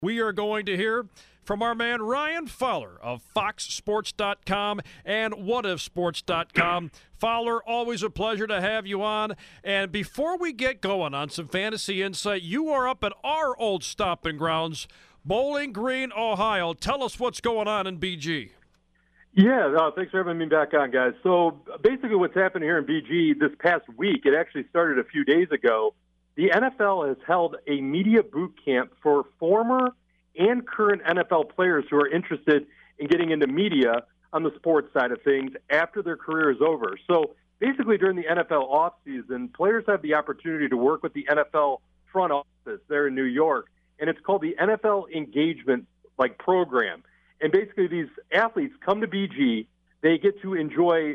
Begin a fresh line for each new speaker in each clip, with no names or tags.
We are going to hear from our man Ryan Fowler of FoxSports.com and WhatIfSports.com. Fowler, always a pleasure to have you on. And before we get going on some fantasy insight, you are up at our old stomping grounds, Bowling Green, Ohio. Tell us what's going on in BG.
Yeah, thanks for having me back on, guys. So basically what's happened here in BG this past week, it actually started a few days ago. The NFL has held a media boot camp for former and current NFL players who are interested in getting into media on the sports side of things after their career is over. So basically during the NFL offseason, players have the opportunity to work with the NFL front office there in New York, and it's called the NFL Engagement program. And basically these athletes come to BG, they get to enjoy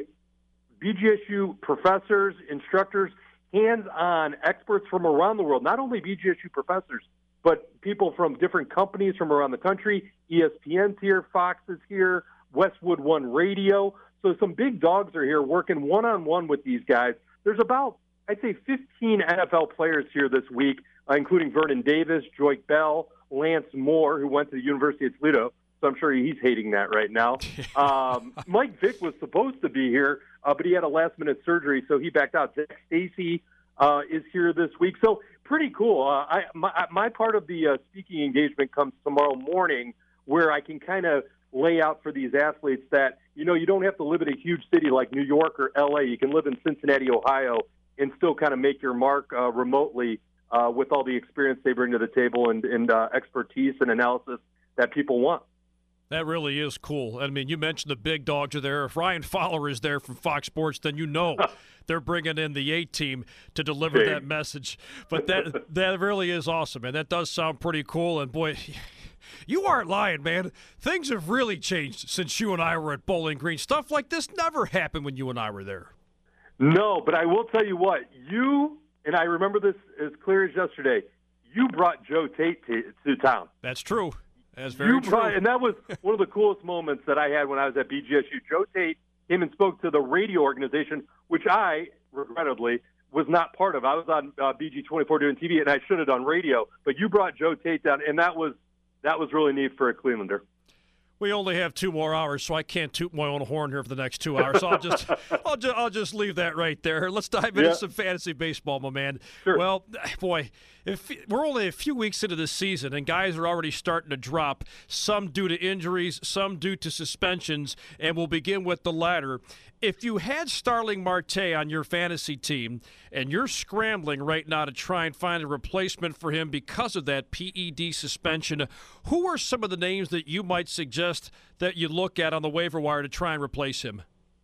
BGSU professors, instructors, hands-on experts from around the world, not only BGSU professors, but people from different companies from around the country. ESPN's here, Fox is here, Westwood One Radio. So some big dogs are here working one-on-one with these guys. There's about, I'd say, 15 NFL players here this week, including Vernon Davis, Joique Bell, Lance Moore, who went to the University of Toledo. So I'm sure he's hating that right now. Mike Vick was supposed to be here, but he had a last-minute surgery, so he backed out. Zach Stacy is here this week. So pretty cool. My part of the speaking engagement comes tomorrow morning, where I can kind of lay out for these athletes that, you don't have to live in a huge city like New York or L.A. You can live in Cincinnati, Ohio, and still kind of make your mark remotely with all the experience they bring to the table and expertise and analysis that people want.
That really is cool. I mean, you mentioned the big dogs are there. If Ryan Fowler is there from Fox Sports, then they're bringing in the A-team to deliver that message. But that really is awesome, and that does sound pretty cool. And, boy, you aren't lying, man. Things have really changed since you and I were at Bowling Green. Stuff like this never happened when you and I were there.
No, but I will tell you what. You, and I remember this as clear as yesterday, you brought Joe Tate to town.
That's true. That's very true.
And that was one of the coolest moments that I had when I was at BGSU. Joe Tate came and spoke to the radio organization, which I, regrettably, was not part of. I was on BG24 doing TV, and I should have done radio. But you brought Joe Tate down, and that was really neat for a Clevelander.
We only have 2 more hours, so I can't toot my own horn here for the next 2 hours. So I'll just leave that right there. Let's dive into some fantasy baseball, my man.
Sure.
Well, boy, if we're only a few weeks into the season, and guys are already starting to drop, some due to injuries, some due to suspensions, and we'll begin with the latter. If you had Starling Marte on your fantasy team, and you're scrambling right now to try and find a replacement for him because of that PED suspension, who are some of the names that you might suggest that you look at on the waiver wire to try and replace him?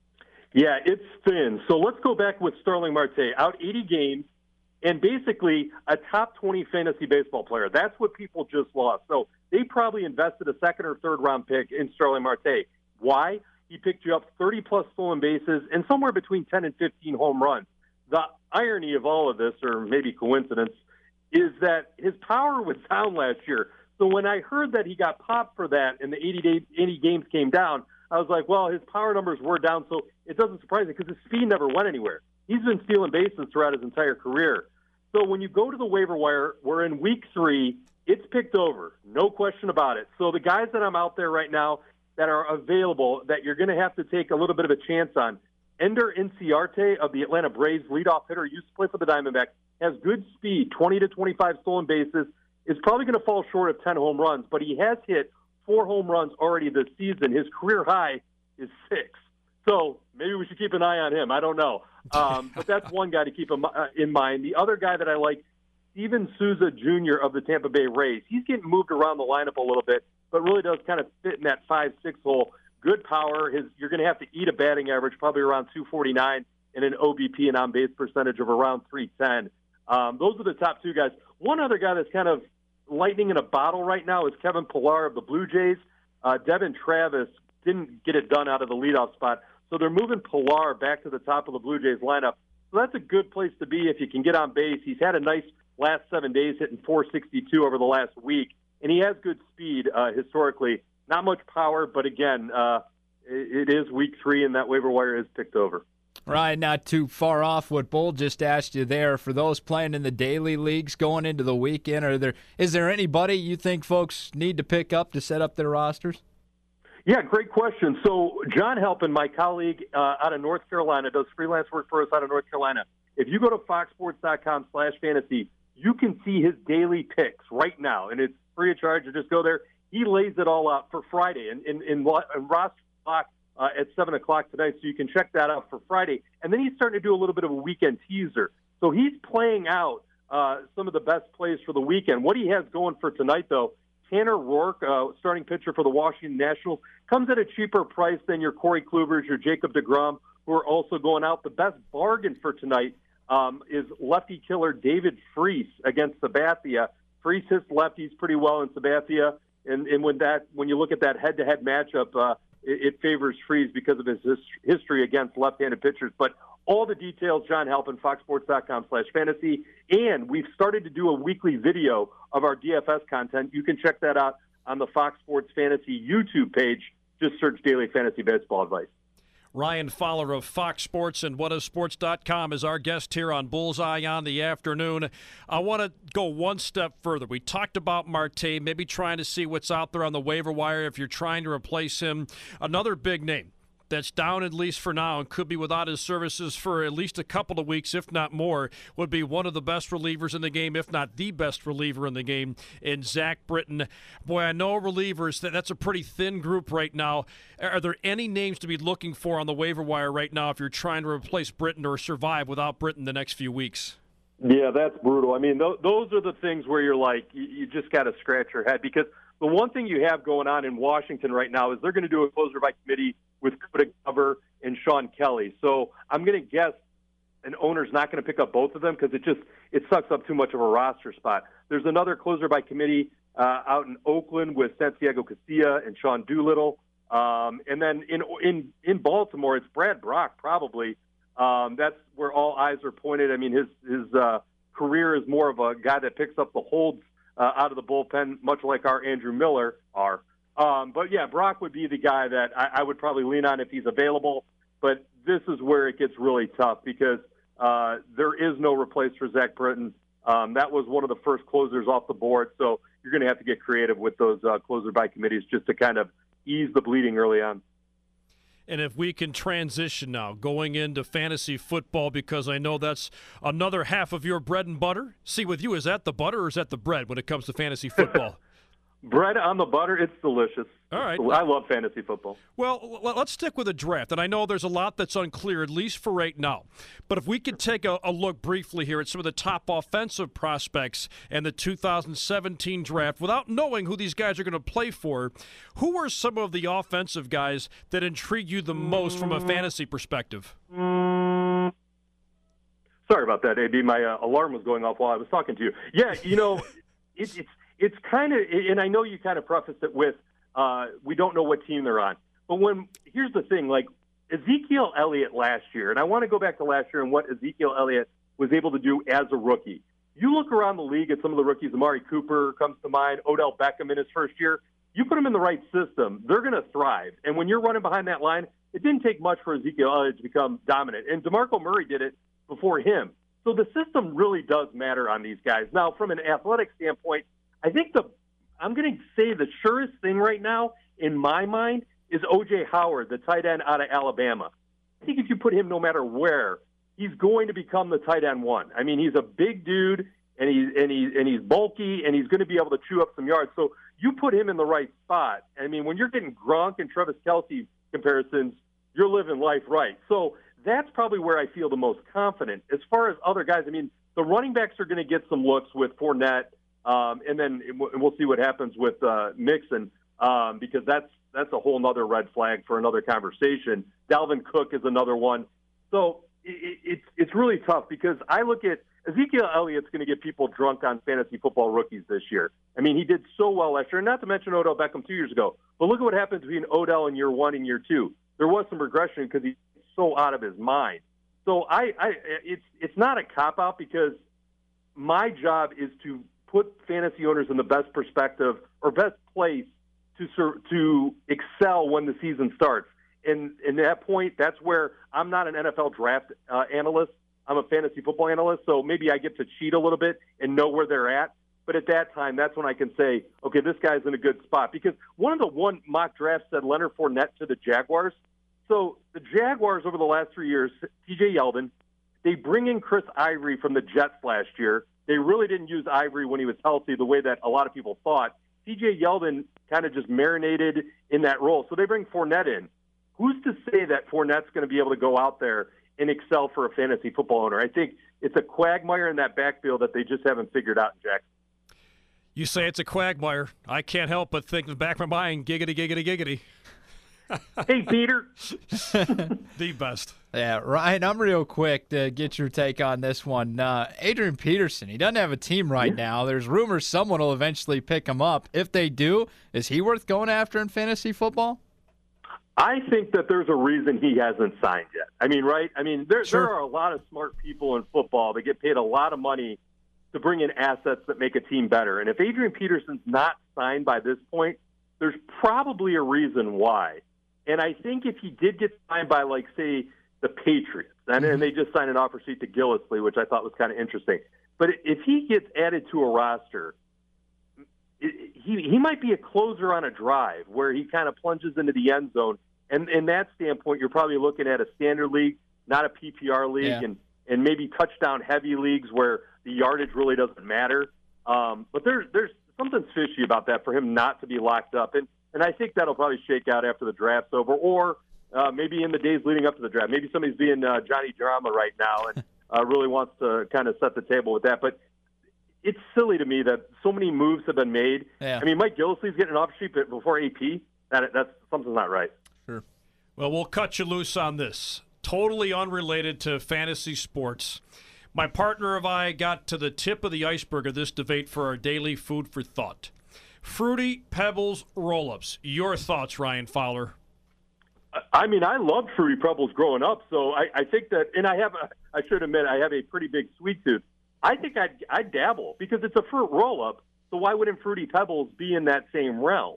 Yeah, it's thin. So let's go back with Starling Marte. Out 80 games, and basically a top 20 fantasy baseball player. That's what people just lost. So they probably invested a second or third round pick in Starling Marte. Why? He picked you up 30-plus stolen bases and somewhere between 10 and 15 home runs. The irony of all of this, or maybe coincidence, is that his power was down last year. So when I heard that he got popped for that and the 80 games came down, I was like, well, his power numbers were down, so it doesn't surprise me because his speed never went anywhere. He's been stealing bases throughout his entire career. So when you go to the waiver wire, we're in week 3. It's picked over, no question about it. So the guys that I'm out there right now that are available that you're going to have to take a little bit of a chance on, Ender Inciarte of the Atlanta Braves, leadoff hitter, used to play for the Diamondbacks, has good speed, 20 to 25 stolen bases, is probably going to fall short of 10 home runs, but he has hit 4 home runs already this season. His career high is 6. So maybe we should keep an eye on him. I don't know. But that's one guy to keep in mind. The other guy that I like, Steven Souza Jr. of the Tampa Bay Rays. He's getting moved around the lineup a little bit, but really does kind of fit in that 5-6 hole. Good power. You're going to have to eat a batting average, probably around 249, and an OBP, an on-base percentage of around 310. Those are the top 2 guys. One other guy that's kind of lightning in a bottle right now is Kevin Pillar of the Blue Jays. Devin Travis didn't get it done out of the leadoff spot, so they're moving Pillar back to the top of the Blue Jays lineup. So that's a good place to be if you can get on base. He's had a nice last 7 days, hitting 462 over the last week, and he has good speed historically. Not much power, but again, it is week 3, and that waiver wire is picked over.
Ryan, not too far off what Bull just asked you there. For those playing in the daily leagues going into the weekend, is there anybody you think folks need to pick up to set up their rosters?
Yeah, great question. So John Halpin, my colleague out of North Carolina, does freelance work for us out of North Carolina. If you go to foxsports.com/fantasy, you can see his daily picks right now, and it's free of charge. You just go there. He lays it all out for Friday in roster block at 7 o'clock tonight, so you can check that out for Friday. And then he's starting to do a little bit of a weekend teaser. So he's playing out some of the best plays for the weekend. What he has going for tonight, though, Tanner Rourke, starting pitcher for the Washington Nationals, comes at a cheaper price than your Corey Klubers, your Jacob deGrom, who are also going out. The best bargain for tonight is lefty killer David Freese against Sabathia. Freese hits lefties pretty well in Sabathia, and when you look at that head-to-head matchup, it favors Freese because of his history against left-handed pitchers. But all the details, John Halpin, foxsports.com/fantasy. And we've started to do a weekly video of our DFS content. You can check that out on the Fox Sports Fantasy YouTube page. Just search Daily Fantasy Baseball Advice.
Ryan Fowler of Fox Sports and whatisports.com is our guest here on Bullseye on the Afternoon. I want to go one step further. We talked about Marte, maybe trying to see what's out there on the waiver wire if you're trying to replace him. Another big name that's down at least for now and could be without his services for at least a couple of weeks, if not more, would be one of the best relievers in the game, if not the best reliever in the game, in Zach Britton. Boy, I know relievers, that's a pretty thin group right now. Are there any names to be looking for on the waiver wire right now if you're trying to replace Britton or survive without Britton the next few weeks?
Yeah, that's brutal. I mean, those are the things where you're like, you just got to scratch your head, because the one thing you have going on in Washington right now is they're going to do a closer by committee with Cody Glover and Sean Kelly. So I'm going to guess an owner's not going to pick up both of them because it sucks up too much of a roster spot. There's another closer by committee out in Oakland with Santiago Castilla and Sean Doolittle. And then in Baltimore, it's Brad Brock probably. That's where all eyes are pointed. I mean, his career is more of a guy that picks up the holds out of the bullpen, much like our Andrew Miller are. But, yeah, Brock would be the guy that I would probably lean on if he's available. But this is where it gets really tough because there is no replace for Zach Britton. That was one of the first closers off the board. So you're going to have to get creative with those closer by committees just to kind of ease the bleeding early on.
And if we can transition now, going into fantasy football, because I know that's another half of your bread and butter. See, with you, is that the butter or is that the bread when it comes to fantasy football?
Bread on the butter, it's delicious.
All right.
I love fantasy football.
Well, let's stick with the draft. And I know there's a lot that's unclear, at least for right now. But if we could take a look briefly here at some of the top offensive prospects and the 2017 draft, without knowing who these guys are going to play for, who are some of the offensive guys that intrigue you the most from a fantasy perspective?
Sorry about that, AB. My alarm was going off while I was talking to you. Yeah, it's kind of, and I know you kind of prefaced it with, we don't know what team they're on. But here's the thing, like Ezekiel Elliott last year, and I want to go back to last year and what Ezekiel Elliott was able to do as a rookie. You look around the league at some of the rookies, Amari Cooper comes to mind, Odell Beckham in his first year. You put them in the right system, they're going to thrive. And when you're running behind that line, it didn't take much for Ezekiel Elliott to become dominant. And DeMarco Murray did it before him. So the system really does matter on these guys. Now, from an athletic standpoint, I think I'm going to say the surest thing right now in my mind is O.J. Howard, the tight end out of Alabama. I think if you put him no matter where, he's going to become the tight end one. I mean, he's a big dude, and he's bulky, and he's going to be able to chew up some yards. So you put him in the right spot. I mean, when you're getting Gronk and Travis Kelce comparisons, you're living life right. So that's probably where I feel the most confident. As far as other guys, I mean, the running backs are going to get some looks with Fournette. And then we'll see what happens with Mixon because that's a whole nother red flag for another conversation. Dalvin Cook is another one. So it's really tough because I look at Ezekiel Elliott's going to get people drunk on fantasy football rookies this year. I mean, he did so well last year, and not to mention Odell Beckham 2 years ago. But look at what happened between Odell in year 1 and year 2. There was some regression because he's so out of his mind. So it's not a cop-out because my job is to put fantasy owners in the best perspective or best place to excel when the season starts. And in that point, that's where I'm not an NFL draft analyst. I'm a fantasy football analyst, so maybe I get to cheat a little bit and know where they're at. But at that time, that's when I can say, okay, this guy's in a good spot. Because one mock draft said Leonard Fournette to the Jaguars. So the Jaguars over the last 3 years, TJ Yeldon, they bring in Chris Ivory from the Jets last year. They really didn't use Ivory when he was healthy the way that a lot of people thought. TJ Yeldon kind of just marinated in that role. So they bring Fournette in. Who's to say that Fournette's going to be able to go out there and excel for a fantasy football owner? I think it's a quagmire in that backfield that they just haven't figured out in Jackson.
You say it's a quagmire. I can't help but think in the back of my mind, giggity, giggity, giggity.
Hey, Peter.
The best.
Yeah, Ryan, I'm real quick to get your take on this one. Adrian Peterson, he doesn't have a team right now. There's rumors someone will eventually pick him up. If they do, is he worth going after in fantasy football?
I think that there's a reason he hasn't signed yet. I mean, right? I mean, there are a lot of smart people in football that get paid a lot of money to bring in assets that make a team better. And if Adrian Peterson's not signed by this point, there's probably a reason why. And I think if he did get signed by, like, say, the Patriots, and they just signed an offer sheet to Gillislee, which I thought was kind of interesting. But if he gets added to a roster, he might be a closer on a drive where he kind of plunges into the end zone. And in that standpoint, you're probably looking at a standard league, not a PPR league, and maybe touchdown-heavy leagues where the yardage really doesn't matter. But there's something fishy about that for him not to be locked up. And I think that'll probably shake out after the draft's over, or maybe in the days leading up to the draft. Maybe somebody's being Johnny Drama right now and really wants to kind of set the table with that. But it's silly to me that so many moves have been made.
Yeah.
I mean, Mike Gillislee's getting an offer sheet before AP. That's something's not right.
Sure.
Well, we'll cut you loose on this. Totally unrelated to fantasy sports. My partner and I got to the tip of the iceberg of this debate for our daily food for thought. Fruity Pebbles roll-ups. Your thoughts, Ryan Fowler?
I mean, I loved Fruity Pebbles growing up, so I think that, and I should admit, I have a pretty big sweet tooth. I think I'd dabble because it's a fruit roll-up, so why wouldn't Fruity Pebbles be in that same realm?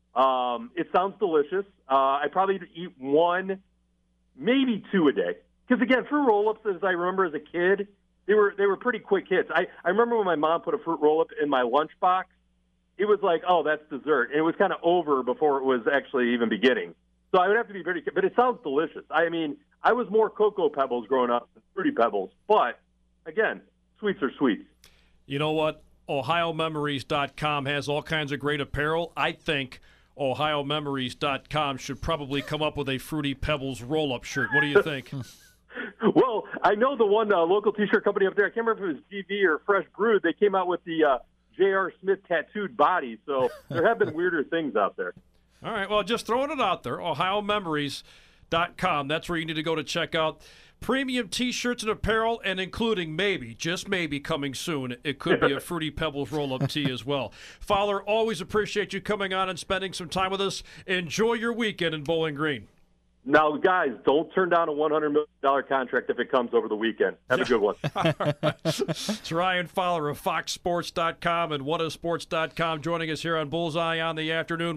It sounds delicious. I'd probably eat one, maybe two a day. Because, again, fruit roll-ups, as I remember as a kid, they were pretty quick hits. I remember when my mom put a fruit roll-up in my lunchbox, it was like, oh, that's dessert. And it was kind of over before it was actually even beginning. So I would have to be very – but it sounds delicious. I mean, I was more Cocoa Pebbles growing up than Fruity Pebbles. But, again, sweets are sweets.
You know what? OhioMemories.com has all kinds of great apparel. I think OhioMemories.com should probably come up with a Fruity Pebbles roll-up shirt. What do you think?
Well, I know the one local T-shirt company up there. I can't remember if it was GV or Fresh Brewed. They came out with the J.R. Smith tattooed body. So there have been weirder things out there.
All right. Well, just throwing it out there. OhioMemories.com. That's where you need to go to check out premium T-shirts and apparel, and including maybe, just maybe, coming soon, it could be a Fruity Pebbles roll-up tee as well. Fowler, always appreciate you coming on and spending some time with us. Enjoy your weekend in Bowling Green.
Now, guys, don't turn down a $100 million contract if it comes over the weekend. Have a good one.
It's Ryan Fowler of FoxSports.com and WhatIsSports.com joining us here on Bullseye on the Afternoon.